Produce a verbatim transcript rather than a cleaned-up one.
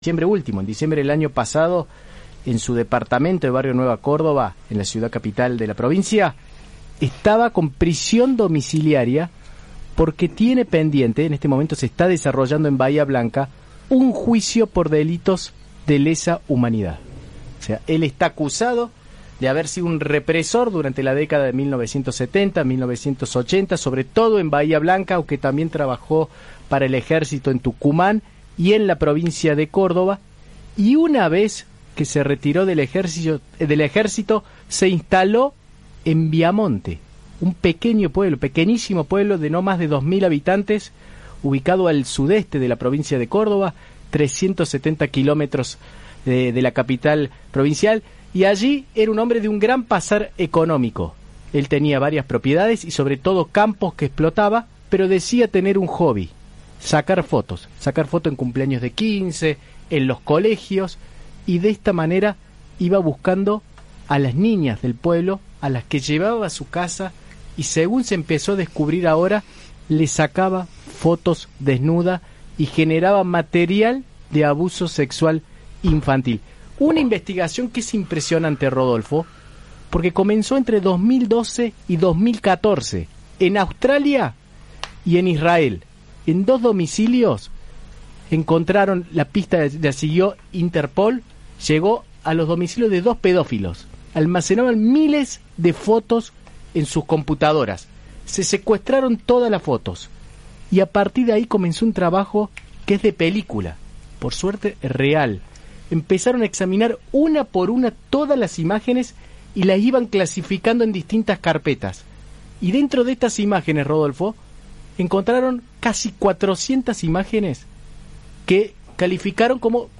diciembre último, en diciembre del año pasado, en su departamento de Barrio Nueva Córdoba, en la ciudad capital de la provincia, estaba con prisión domiciliaria porque tiene pendiente, en este momento se está desarrollando en Bahía Blanca, un juicio por delitos de lesa humanidad. O sea, él está acusado de haber sido un represor durante la década de mil novecientos setenta, mil novecientos ochenta, sobre todo en Bahía Blanca, aunque también trabajó para el ejército en Tucumán y en la provincia de Córdoba, y una vez que se retiró del ejército, del ejército se instaló en Viamonte, un pequeño pueblo, pequeñísimo pueblo de no más de dos mil habitantes, ubicado al sudeste de la provincia de Córdoba, trescientos setenta kilómetros de, de la capital provincial, y allí era un hombre de un gran pasar económico. Él tenía varias propiedades y sobre todo campos que explotaba, pero decía tener un hobby: sacar fotos, sacar fotos en cumpleaños de quince, en los colegios, y de esta manera iba buscando a las niñas del pueblo, a las que llevaba a su casa, y según se empezó a descubrir ahora, le sacaba fotos desnuda y generaba material de abuso sexual infantil. Una investigación que es impresionante, Rodolfo, porque comenzó entre dos mil doce y dos mil catorce, en Australia y en Israel. En dos domicilios encontraron, la pista la siguió Interpol, llegó a los domicilios de dos pedófilos. Almacenaban miles de fotos en sus computadoras. Se secuestraron todas las fotos. Y a partir de ahí comenzó un trabajo que es de película, por suerte real. Empezaron a examinar una por una todas las imágenes y las iban clasificando en distintas carpetas. Y dentro de estas imágenes, Rodolfo, encontraron casi cuatrocientas imágenes que calificaron como